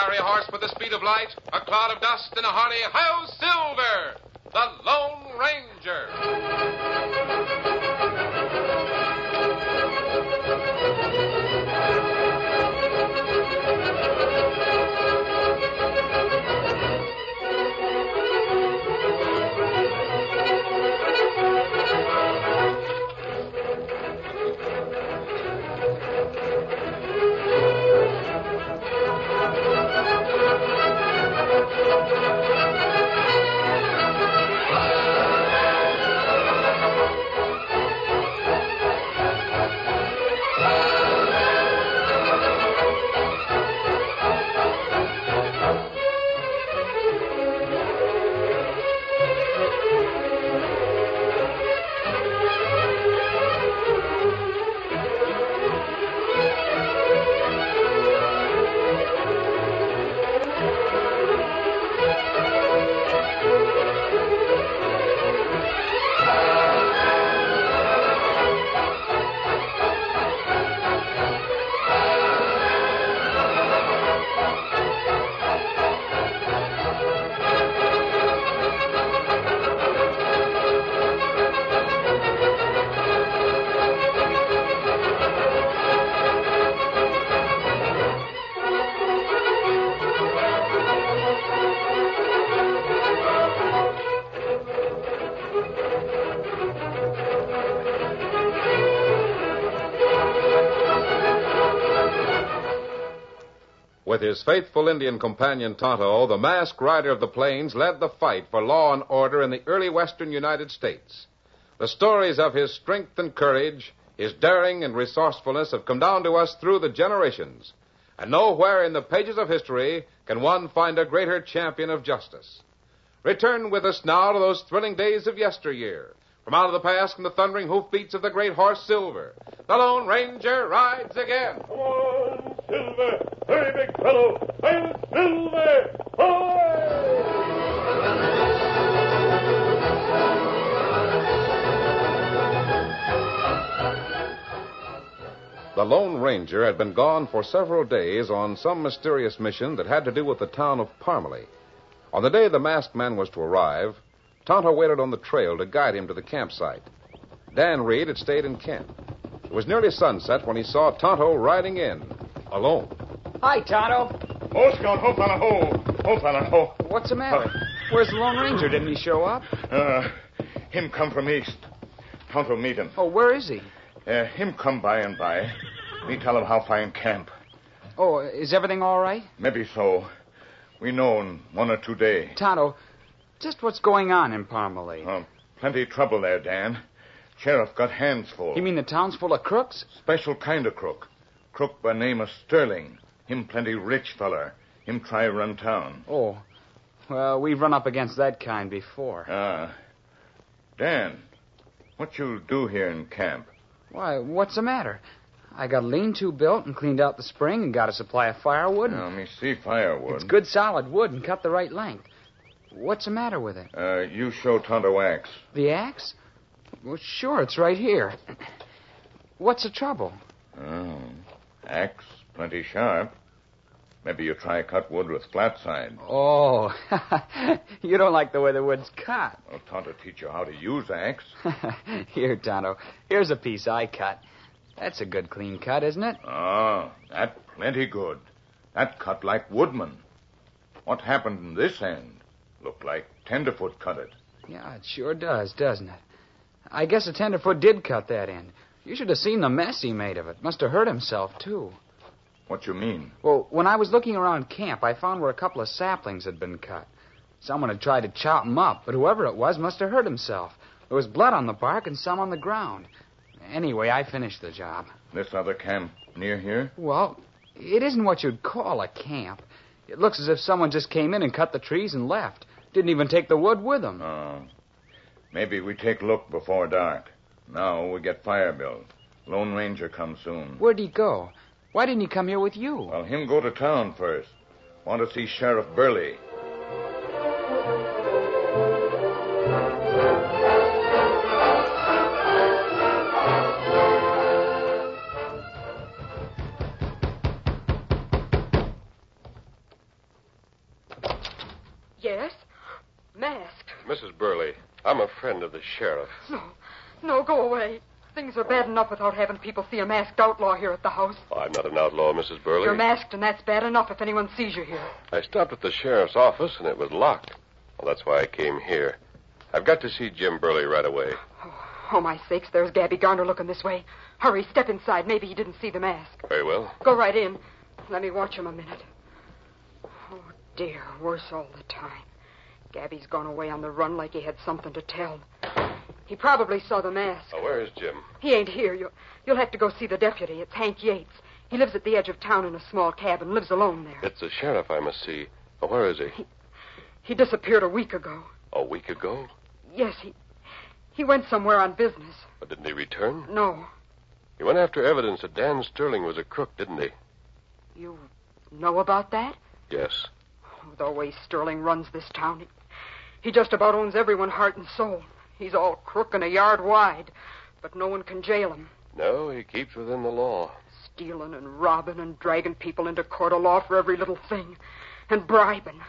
fiery horse with the speed of light, a cloud of dust, and a hearty Hi-Yo Silver, the Lone Ranger. With his faithful Indian companion Tonto, the masked rider of the plains led the fight for law and order in the early western United States. The stories of his strength and courage, his daring and resourcefulness have come down to us through the generations. And nowhere in the pages of history can one find a greater champion of justice. Return with us now to those thrilling days of yesteryear. From out of the past come the thundering hoofbeats of the great horse Silver. The Lone Ranger rides again. Come on, Silver! Hurry, big fellow! I'm Silver! Away! The Lone Ranger had been gone for several days on some mysterious mission that had to do with the town of Parmalee. On the day the masked man was to arrive, Tonto waited on the trail to guide him to the campsite. Dan Reed had stayed in camp. It was nearly sunset when he saw Tonto riding in, alone. Hi, Tonto. Oh, Scout, ho, fella, ho. Ho, fella, ho. What's the matter? Where's the Lone Ranger? Didn't he show up? Him come from east. Tonto meet him. Oh, where is he? Him come by and by. Me tell him how find camp. Oh, is everything all right? Maybe so. We know in 1 or 2 days. Tonto, just what's going on in Parmalee? Plenty trouble there, Dan. Sheriff got hands full. You mean the town's full of crooks? Special kind of crook. Crook by name of Sterling. Him plenty rich feller. Him try run town. Oh, well, we've run up against that kind before. Dan, what you do here in camp? Why, what's the matter? I got a lean-to built and cleaned out the spring and got a supply of firewood. Let me see firewood. It's good solid wood and cut the right length. What's the matter with it? You show Tonto axe. The axe? Well, sure, it's right here. What's the trouble? Oh, axe plenty sharp. Maybe you try cut wood with flat side. Oh, you don't like the way the wood's cut. Well, Tonto teach you how to use axe. Here, Tonto. Here's a piece I cut. That's a good clean cut, isn't it? Oh, that plenty good. That cut like woodman. What happened in this end? Looked like Tenderfoot cut it. Yeah, it sure does, doesn't it? I guess a Tenderfoot did cut that end. You should have seen the mess he made of it. Must have hurt himself, too. What you mean? Well, when I was looking around camp, I found where a couple of saplings had been cut. Someone had tried to chop them up, but whoever it was must have hurt himself. There was blood on the bark and some on the ground. Anyway, I finished the job. This other camp near here? Well, it isn't what you'd call a camp. It looks as if someone just came in and cut the trees and left. Didn't even take the wood with them. Oh. Maybe we take a look before dark. Now we get fire built. Lone Ranger comes soon. Where'd he go? Why didn't he come here with you? Well, him go to town first. Want to see Sheriff Burley. Mrs. Burley, I'm a friend of the sheriff. No, go away. Things are bad enough without having people see a masked outlaw here at the house. I'm not an outlaw, Mrs. Burley. You're masked, and that's bad enough if anyone sees you here. I stopped at the sheriff's office, and it was locked. Well, that's why I came here. I've got to see Jim Burley right away. Oh, my sakes, there's Gabby Garner looking this way. Hurry, step inside. Maybe he didn't see the mask. Very well. Go right in. Let me watch him a minute. Oh, dear, worse all the time. Gabby's gone away on the run like he had something to tell. He probably saw the mask. Oh, where is Jim? He ain't here. You'll have to go see the deputy. It's Hank Yates. He lives at the edge of town in a small cabin, lives alone there. It's the sheriff I must see. Oh, where is he? He disappeared a week ago. A week ago? Yes, he went somewhere on business. But didn't he return? No. He went after evidence that Dan Sterling was a crook, didn't he? You know about that? Yes. Oh, the way Sterling runs this town, he just about owns everyone heart and soul. He's all crook and a yard wide, but no one can jail him. No, he keeps within the law. Stealing and robbing and dragging people into court of law for every little thing. And bribing.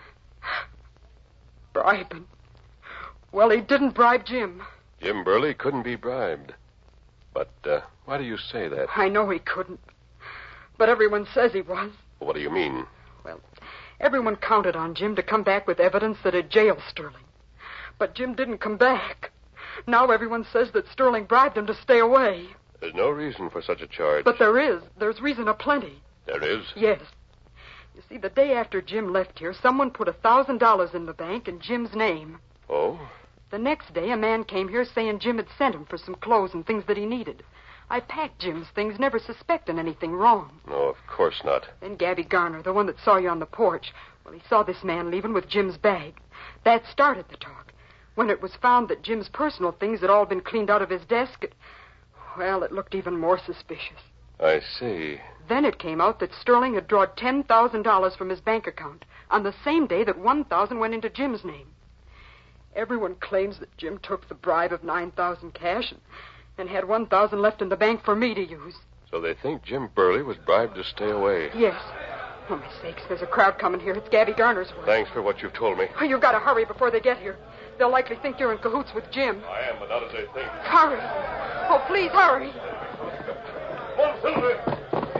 Bribing. Well, he didn't bribe Jim. Jim Burley couldn't be bribed. But why do you say that? I know he couldn't. But everyone says he was. What do you mean? Well, everyone counted on Jim to come back with evidence that had jailed Sterling. But Jim didn't come back. Now everyone says that Sterling bribed him to stay away. There's no reason for such a charge. But there is. There's reason aplenty. There is? Yes. You see, the day after Jim left here, someone put $1,000 in the bank in Jim's name. Oh? The next day, a man came here saying Jim had sent him for some clothes and things that he needed. I packed Jim's things, never suspecting anything wrong. No, of course not. Then Gabby Garner, the one that saw you on the porch, well, he saw this man leaving with Jim's bag. That started the talk. When it was found that Jim's personal things had all been cleaned out of his desk, it looked even more suspicious. I see. Then it came out that Sterling had drawn $10,000 from his bank account on the same day that $1,000 went into Jim's name. Everyone claims that Jim took the bribe of $9,000 cash and had $1,000 left in the bank for me to use. So they think Jim Burley was bribed to stay away. Yes. Oh, my sakes, there's a crowd coming here. It's Gabby Garner's work. Thanks for what you've told me. Oh, you've got to hurry before they get here. They'll likely think you're in cahoots with Jim. I am, but not as they think. Hurry. Oh, please, hurry. Come on, Silver.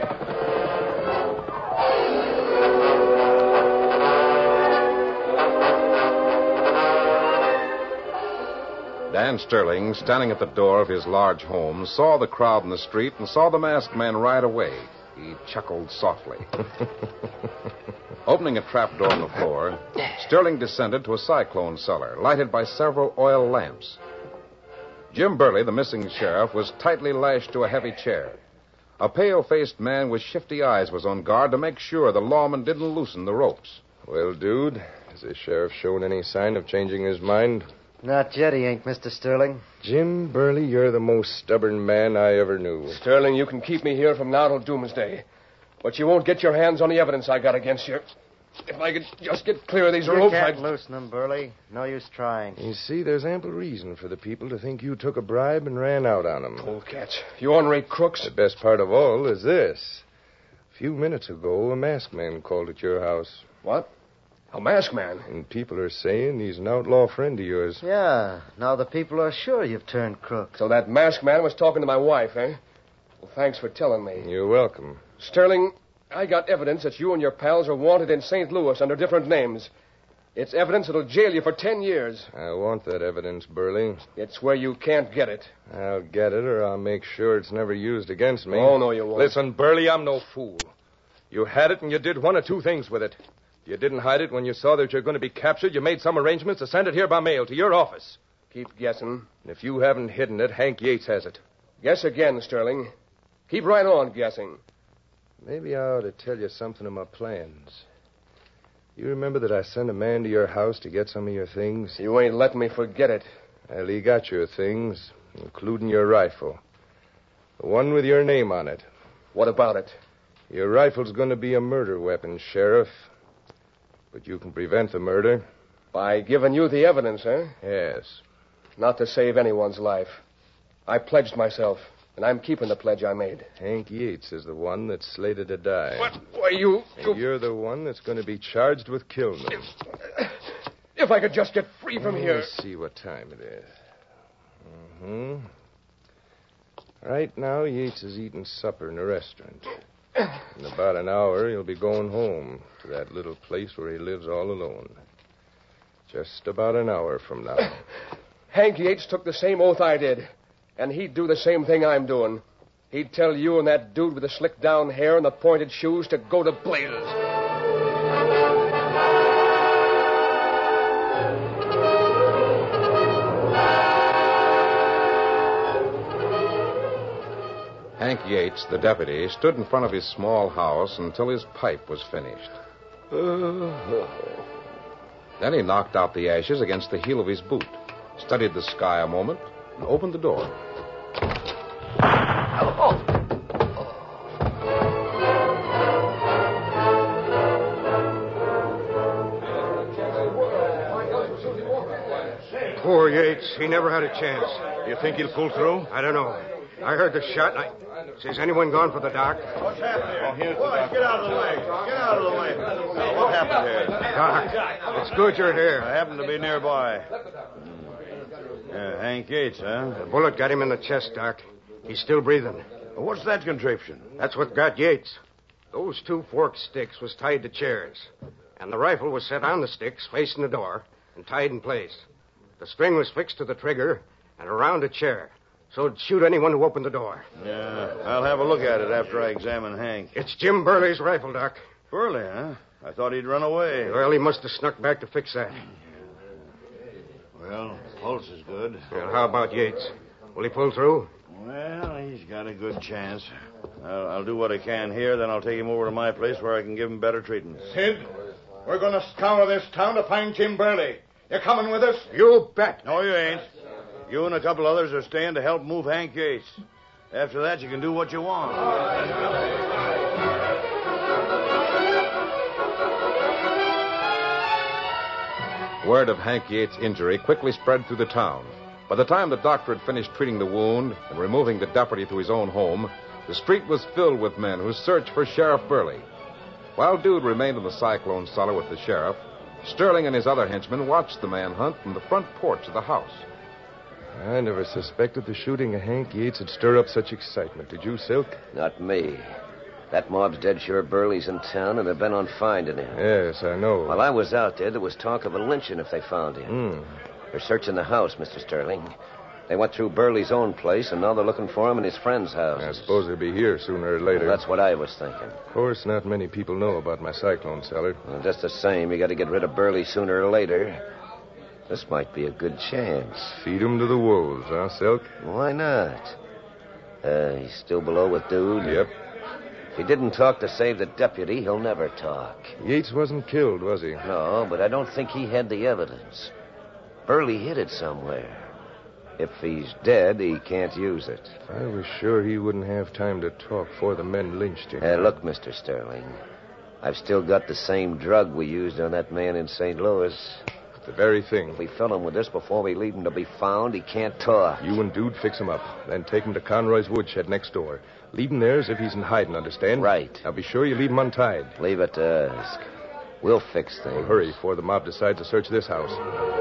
Dan Sterling, standing at the door of his large home, saw the crowd in the street and saw the masked man ride away. He chuckled softly. Opening a trap door in the floor, Sterling descended to a cyclone cellar, lighted by several oil lamps. Jim Burley, the missing sheriff, was tightly lashed to a heavy chair. A pale-faced man with shifty eyes was on guard to make sure the lawman didn't loosen the ropes. Well, dude, has the sheriff shown any sign of changing his mind? Not yet, he ain't, Mr. Sterling. Jim Burley, you're the most stubborn man I ever knew. Sterling, you can keep me here from now till doomsday. But you won't get your hands on the evidence I got against you. If I could just get clear of these You ropes, can't loosen them, Burley. No use trying. You see, there's ample reason for the people to think you took a bribe and ran out on them. Polecats. You ornery crooks. The best part of all is this. A few minutes ago, a masked man called at your house. What? A masked man? And people are saying he's an outlaw friend of yours. Yeah, now the people are sure you've turned crook. So that masked man was talking to my wife, eh? Well, thanks for telling me. You're welcome. Sterling, I got evidence that you and your pals are wanted in St. Louis under different names. It's evidence that'll jail you for 10 years. I want that evidence, Burley. It's where you can't get it. I'll get it, or I'll make sure it's never used against me. Oh, no, you won't. Listen, Burley, I'm no fool. You had it, and you did one of two things with it. You didn't hide it when you saw that you're going to be captured. You made some arrangements to send it here by mail to your office. Keep guessing. And if you haven't hidden it, Hank Yates has it. Guess again, Sterling. Keep right on guessing. Maybe I ought to tell you something of my plans. You remember that I sent a man to your house to get some of your things? You ain't letting me forget it. Well, he got your things, including your rifle. The one with your name on it. What about it? Your rifle's going to be a murder weapon, Sheriff. But you can prevent the murder. By giving you the evidence, eh? Yes. Not to save anyone's life. I pledged myself, and I'm keeping the pledge I made. Hank Yates is the one that's slated to die. What? Why, you... And you're the one that's going to be charged with killing him. If if I could just get free from here. Let's see what time it is. Right now, Yates is eating supper in a restaurant. In about an hour, he'll be going home to that little place where he lives all alone. Just about an hour from now. Hank Yates took the same oath I did, and he'd do the same thing I'm doing. He'd tell you and that dude with the slicked down hair and the pointed shoes to go to blazes. Hank Yates, the deputy, stood in front of his small house until his pipe was finished. Then he knocked out the ashes against the heel of his boot, studied the sky a moment, and opened the door. Poor Yates. He never had a chance. You think he'll pull through? I don't know. I heard the shot, and Has anyone gone for the doc? What's happened here? Oh, here's the doctor. Get out of the way. Get out of the way. Now, what happened here? Doc, it's good you're here. I happen to be nearby. Hank Yates, huh? The bullet got him in the chest, Doc. He's still breathing. What's that contraption? That's what got Yates. Those two forked sticks was tied to chairs, and the rifle was set on the sticks facing the door and tied in place. The string was fixed to the trigger and around a chair, so it'd shoot anyone who opened the door. Yeah, I'll have a look at it after I examine Hank. It's Jim Burley's rifle, Doc. Burley, huh? I thought he'd run away. Well, he must have snuck back to fix that. Well, pulse is good. Well, how about Yates? Will he pull through? Well, he's got a good chance. I'll do what I can here, then I'll take him over to my place where I can give him better treatment. Sid, we're going to scour this town to find Jim Burley. You coming with us? You bet. No, you ain't. You and a couple others are staying to help move Hank Yates. After that, you can do what you want. Word of Hank Yates' injury quickly spread through the town. By the time the doctor had finished treating the wound and removing the deputy to his own home, the street was filled with men who searched for Sheriff Burley. While Dude remained in the cyclone cellar with the sheriff, Sterling and his other henchmen watched the manhunt from the front porch of the house. I never suspected the shooting of Hank Yates would stir up such excitement. Did you, Silk? Not me. That mob's dead sure Burley's in town, and they're bent on finding him. Yes, I know. While I was out there was talk of a lynching if they found him. They're searching the house, Mr. Sterling. They went through Burley's own place, and now they're looking for him in his friend's house. I suppose he'll be here sooner or later. Well, that's what I was thinking. Of course, not many people know about my cyclone cellar. Well, just the same, you got to get rid of Burley sooner or later. This might be a good chance. Feed him to the wolves, huh, Silk? Why not? He's still below with Dude? Yep. If he didn't talk to save the deputy, he'll never talk. Yates wasn't killed, was he? No, but I don't think he had the evidence. Burley hid it somewhere. If he's dead, he can't use it. I was sure he wouldn't have time to talk before the men lynched him. Look, Mr. Sterling, I've still got the same drug we used on that man in St. Louis. The very thing. If we fill him with this before we leave him to be found, he can't talk. You and Dude fix him up. Then take him to Conroy's woodshed next door. Leave him there as if he's in hiding, understand? Right. Now be sure you leave him untied. Leave it to us. We'll fix things. Well, hurry before the mob decides to search this house.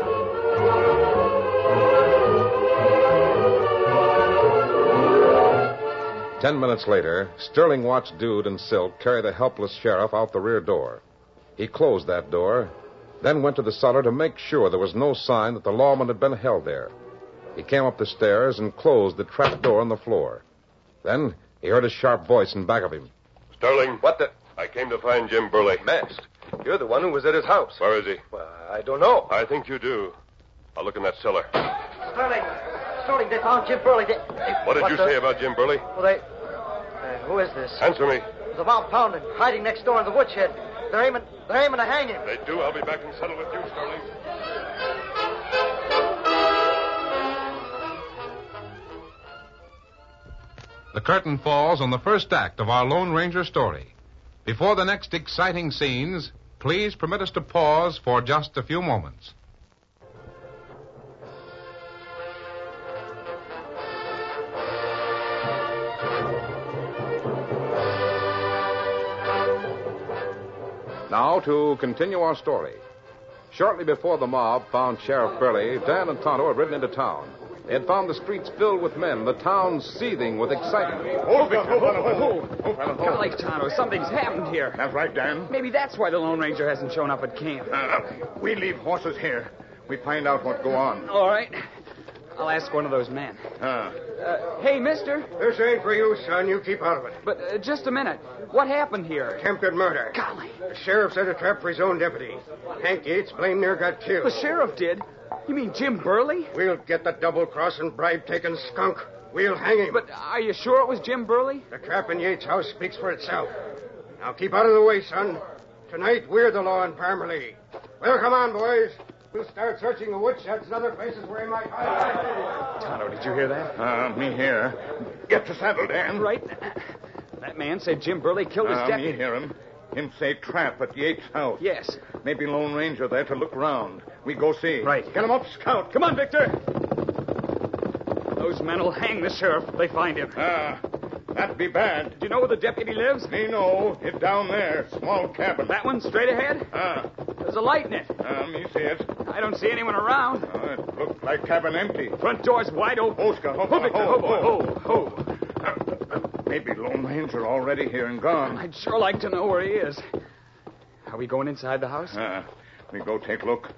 10 minutes later, Sterling watched Dude and Silk carry the helpless sheriff out the rear door. He closed that door, then went to the cellar to make sure there was no sign that the lawman had been held there. He came up the stairs and closed the trap door on the floor. Then he heard a sharp voice in back of him. Sterling. What the... I came to find Jim Burley. Masked. You're the one who was at his house. Where is he? Well, I don't know. I think you do. I'll look in that cellar. Sterling, they found Jim Burley. What did you say about Jim Burley? Well, they... who is this? Answer me. The mob found him, hiding next door in the woodshed. They're aiming to hang him. They do. I'll be back and settle with you, Sterling. The curtain falls on the first act of our Lone Ranger story. Before the next exciting scenes, please permit us to pause for just a few moments. Now to continue our story. Shortly before the mob found Sheriff Burley, Dan and Tonto had ridden into town. They had found the streets filled with men, the town seething with excitement. Golly, Tonto, something's happened here. That's right, Dan. Maybe that's why the Lone Ranger hasn't shown up at camp. We leave horses here. We find out what go on. All right. I'll ask one of those men. Hey, mister. This ain't for you, son. You keep out of it. But just a minute. What happened here? Attempted murder. Golly. The sheriff set a trap for his own deputy. Hank Yates blamed near got killed. The sheriff did? You mean Jim Burley? We'll get the double-crossing, bribe-taking skunk. We'll hang him. But are you sure it was Jim Burley? The trap in Yates' house speaks for itself. Now keep out of the way, son. Tonight, we're the law in Parmalee. Well, come on, boys. We'll start searching the woodsheds and other places where he might hide. Tonto, did you hear that? Me here. Get the saddle, Dan. Right. That man said Jim Burley killed his deputy. Me hear him. Him say trap at Yates' house. Yes. Maybe Lone Ranger there to look round. We go see. Right. Get him up, Scout. Come on, Victor. Those men will hang the sheriff if they find him. That'd be bad. Do you know where the deputy lives? Me know. It's down there. Small cabin. That one straight ahead? There's a light in it. Me see it. I don't see anyone around. It looks like cabin empty. Front door's wide open. Ho, Scout. Ho. Maybe Lone Ranger already here and gone. I'd sure like to know where he is. Are we going inside the house? We go take a look.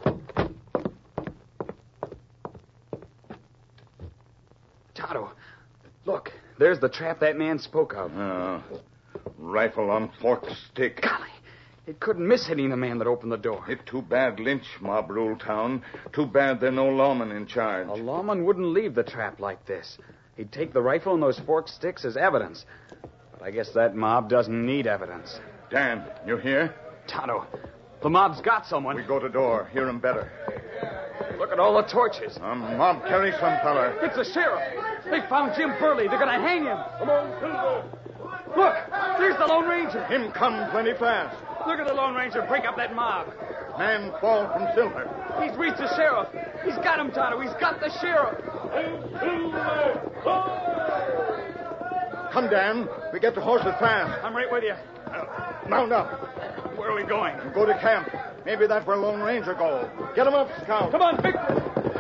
Tonto, look. There's the trap that man spoke of. Rifle on forked stick. Golly, it couldn't miss hitting the man that opened the door. It's too bad Lynch mob rule town. Too bad there no lawman in charge. A lawman wouldn't leave the trap like this. He'd take the rifle and those forked sticks as evidence. But I guess that mob doesn't need evidence. Dan, you here? Tonto, the mob's got someone. We go to door. Hear him better. Look at all the torches. Mob carry some fella. It's the sheriff. They found Jim Burley. They're going to hang him. Come on, Silver. Look, there's the Lone Ranger. Him come plenty fast. Look at the Lone Ranger break up that mob. Man fall from Silver. He's reached the sheriff. He's got him, Tonto. He's got the sheriff. Come, Dan. We get the horses fast. I'm right with you. Mount up. Where are we going? Go to camp. Maybe that's where Lone Ranger go. Get him up, Scout. Come on, Victor.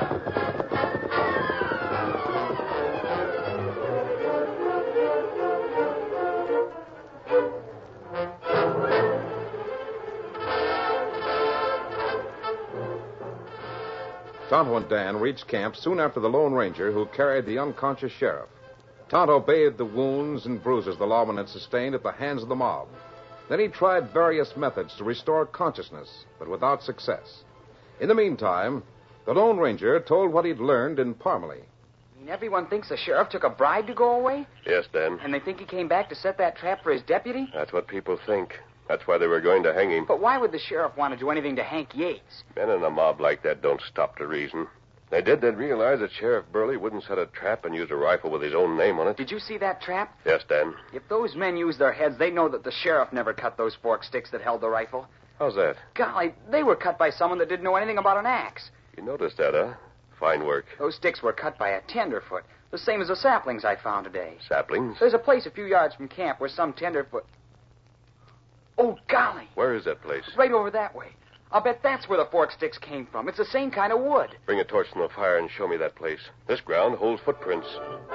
Tonto and Dan reached camp soon after the Lone Ranger, who carried the unconscious sheriff. Tonto bathed the wounds and bruises the lawman had sustained at the hands of the mob. Then he tried various methods to restore consciousness, but without success. In the meantime, the Lone Ranger told what he'd learned in Parmalee. You mean everyone thinks the sheriff took a bribe to go away? Yes, Dan. And they think he came back to set that trap for his deputy? That's what people think. That's why they were going to hang him. But why would the sheriff want to do anything to Hank Yates? Men in a mob like that don't stop to reason. They did, they'd realize that Sheriff Burley wouldn't set a trap and use a rifle with his own name on it. Did you see that trap? Yes, Dan. If those men used their heads, they'd know that the sheriff never cut those forked sticks that held the rifle. How's that? Golly, they were cut by someone that didn't know anything about an axe. You noticed that, huh? Fine work. Those sticks were cut by a tenderfoot, the same as the saplings I found today. Saplings? There's a place a few yards from camp where some tenderfoot... Oh, golly. Where is that place? Right over that way. I'll bet that's where the forked sticks came from. It's the same kind of wood. Bring a torch from the fire and show me that place. This ground holds footprints.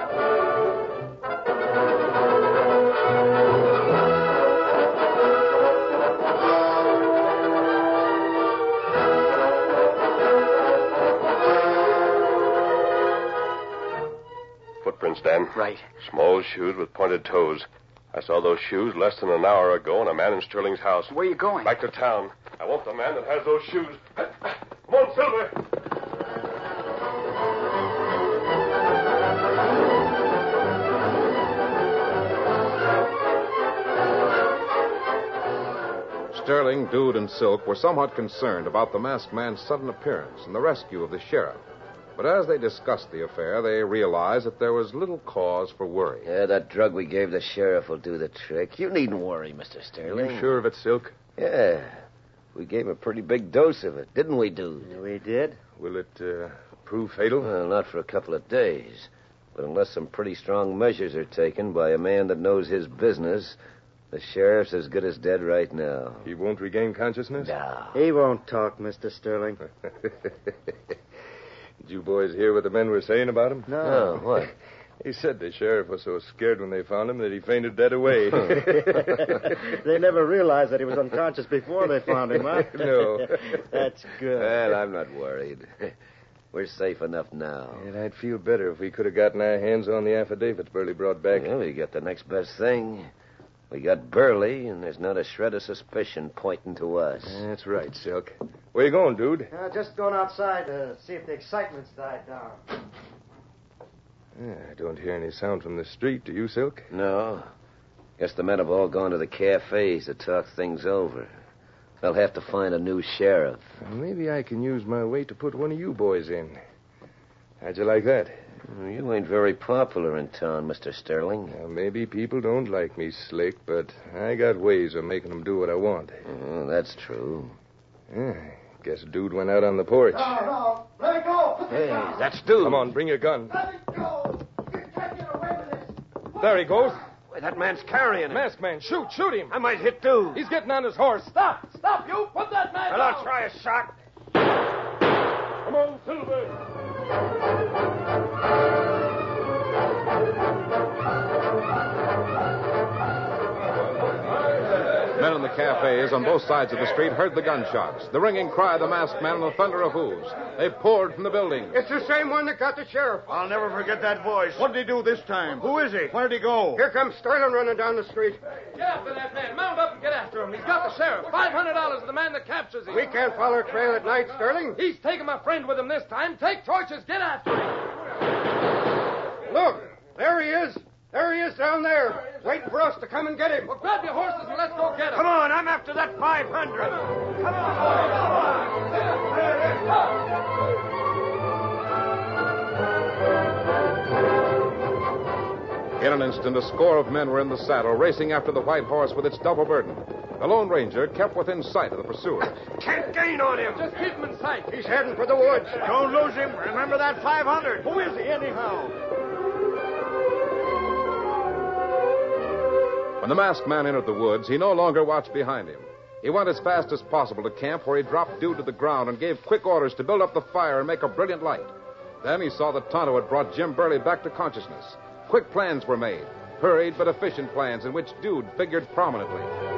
Footprints, Dan. Right. Small shoes with pointed toes. I saw those shoes less than an hour ago in a man in Sterling's house. Where are you going? Back to town. I want the man that has those shoes. Come on, Silver. Sterling, Dude, and Silk were somewhat concerned about the masked man's sudden appearance and the rescue of the sheriff. But as they discussed the affair, they realized that there was little cause for worry. Yeah, that drug we gave the sheriff will do the trick. You needn't worry, Mr. Sterling. You sure of it, Silk? Yeah. We gave him a pretty big dose of it, didn't we, Dude? We did. Will it prove fatal? Well, not for a couple of days. But unless some pretty strong measures are taken by a man that knows his business, The sheriff's as good as dead right now. He won't regain consciousness? No. He won't talk, Mr. Sterling. Did you boys hear what the men were saying about him? No, what? He said the sheriff was so scared when they found him that he fainted dead away. They never realized that he was unconscious before they found him, huh? No. That's good. Well, I'm not worried. We're safe enough now. And I'd feel better if we could have gotten our hands on the affidavits Burley brought back. Well, we got the next best thing. We got Burley, and there's not a shred of suspicion pointing to us. That's right, Silk. Where you going, dude? Just going outside to see if the excitement's died down. I don't hear any sound from the street. Do you, Silk? No. Guess the men have all gone to the cafes to talk things over. They'll have to find a new sheriff. Well, maybe I can use my weight to put one of you boys in. How'd you like that? You ain't very popular in town, Mr. Sterling. Well, maybe people don't like me, Slick, but I got ways of making them do what I want. Oh, that's true. Yeah, guess dude went out on the porch. No. Let it go. Hey, that's dude. Come on, bring your gun. Let it go. You can't get away with this. There he goes. Wait, that man's carrying him. Masked man, shoot him. I might hit dude. He's getting on his horse. Stop, you. Put that man Well, down. I'll try a shot. Come on, Silver. Men in the cafes on both sides of the street heard the gunshots, the ringing cry of the masked man, and the thunder of hooves. They poured from the building. It's the same one that got the sheriff. I'll never forget that voice. What did he do this time? Who is he? Where did he go? Here comes Sterling running down the street. Get after that man. Mount up and get after him. He's got the sheriff. $500 to the man that captures him. We can't follow a trail at night, Sterling. He's taking my friend with him this time. Take torches. Get after him. Look, there he is. There he is down there, waiting for us to come and get him. Well, grab your horses and let's go get him. Come on, I'm after that 500. Come on. In an instant, a score of men were in the saddle, racing after the white horse with its double burden. The Lone Ranger kept within sight of the pursuers. Can't gain on him. Just keep him in sight. He's heading for the woods. Don't lose him. Remember that 500. Who is he, anyhow? When the masked man entered the woods, he no longer watched behind him. He went as fast as possible to camp, where he dropped Dude to the ground and gave quick orders to build up the fire and make a brilliant light. Then he saw that Tonto had brought Jim Burley back to consciousness. Quick plans were made, hurried but efficient plans in which Dude figured prominently.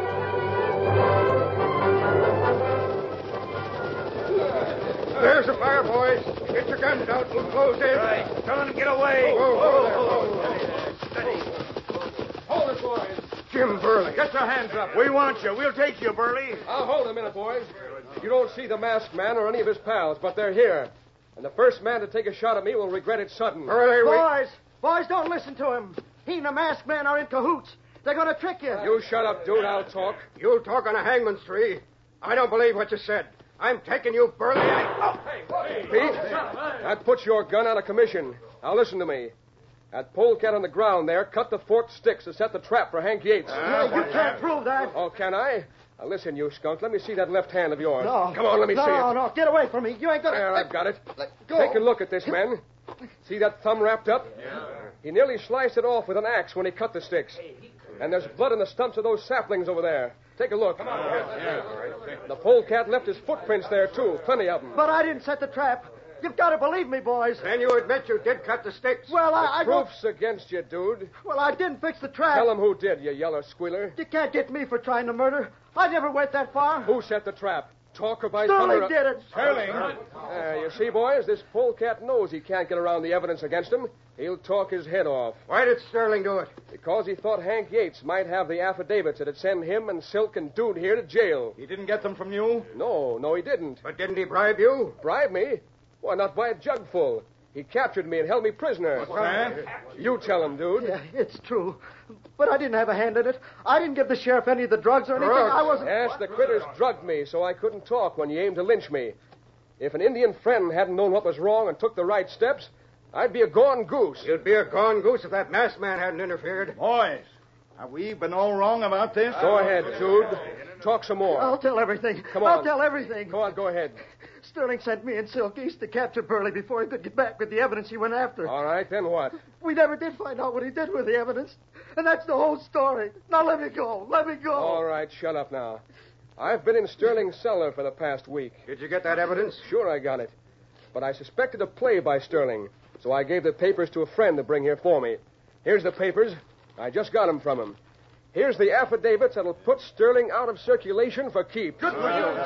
There's a fire, boys. Get your guns out. We'll close in. Right. Tell him to get away. Steady. Hold it, boys. Jim Burley. Get your hands up. We want you. We'll take you, Burley. I'll hold a minute, boys. You don't see the masked man or any of his pals, but they're here. And the first man to take a shot at me will regret it sudden. Boys, don't listen to him. He and the masked man are in cahoots. They're going to trick you. You shut up, dude. I'll talk. You'll talk on a hangman's tree. I don't believe what you said. I'm taking you, Burley. Pete, that puts your gun out of commission. Now listen to me. That polecat on the ground there cut the forked sticks to set the trap for Hank Yates. You can't prove that. Oh, can I? Now listen, you skunk. Let me see that left hand of yours. No. Come on, let me see it. No, get away from me. You ain't gonna... There, I've got it. Let go. Take a look at this, men. See that thumb wrapped up? Yeah. He nearly sliced it off with an axe when he cut the sticks. And there's blood in the stumps of those saplings over there. Take a look. Come on. The polecat left his footprints there, too. Plenty of them. But I didn't set the trap. You've got to believe me, boys. Then you admit you did cut the sticks. Well, I don't... Proof's against you, dude. Well, I didn't fix the trap. Tell him who did, you yellow squealer. You can't get me for trying to murder. I never went that far. Who set the trap? Talk about... Sterling did it. Sterling? You see, boys, this polecat knows he can't get around the evidence against him. He'll talk his head off. Why did Sterling do it? Because he thought Hank Yates might have the affidavits that'd send him and Silk and Dude here to jail. He didn't get them from you? No, he didn't. But didn't he bribe you? Bribe me? Why, not by a jugful. He captured me and held me prisoner. What's that? You tell him, dude. Yeah, it's true. But I didn't have a hand in it. I didn't give the sheriff any of the drugs or anything. I wasn't... Yes, the critters drugged me so I couldn't talk when you aimed to lynch me. If an Indian friend hadn't known what was wrong and took the right steps, I'd be a gone goose. You'd be a gone goose if that masked man hadn't interfered. Boys, Have we been all wrong about this? Go ahead, Jude. Talk some more. I'll tell everything. Come on. I'll tell everything. Go on, go ahead. Sterling sent me and Silk East to capture Burley before he could get back with the evidence he went after. All right, then what? We never did find out what he did with the evidence. And that's the whole story. Now let me go. Let me go. All right, shut up now. I've been in Sterling's cellar for the past week. Did you get that evidence? Sure, I got it. But I suspected a play by Sterling, so I gave the papers to a friend to bring here for me. Here's the papers. I just got them from him. Here's the affidavits that'll put Sterling out of circulation for keeps. Good for you.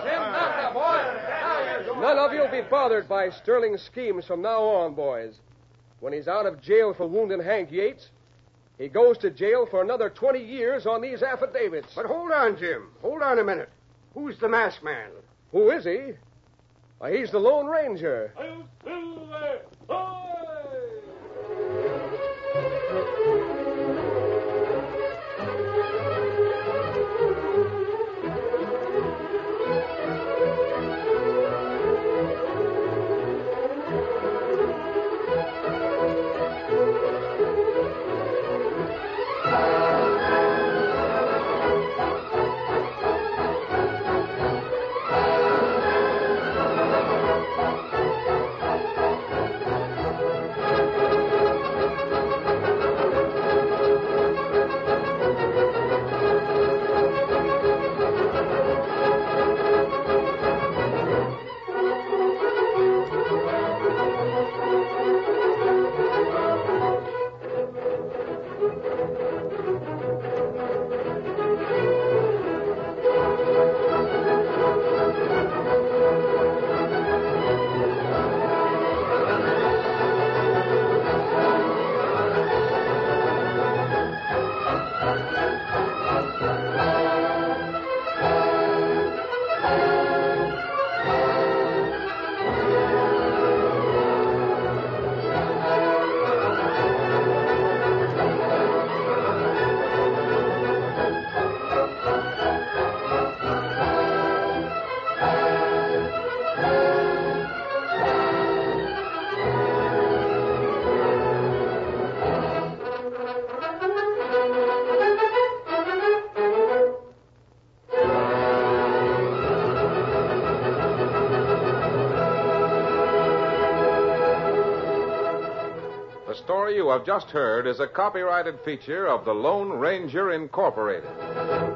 None of you'll be bothered by Sterling's schemes from now on, boys. When he's out of jail for wounding Hank Yates, he goes to jail for another 20 years on these affidavits. But hold on, Jim. Hold on a minute. Who's the masked man? Who is he? Why, he's the Lone Ranger. The story you have just heard is a copyrighted feature of the Lone Ranger Incorporated.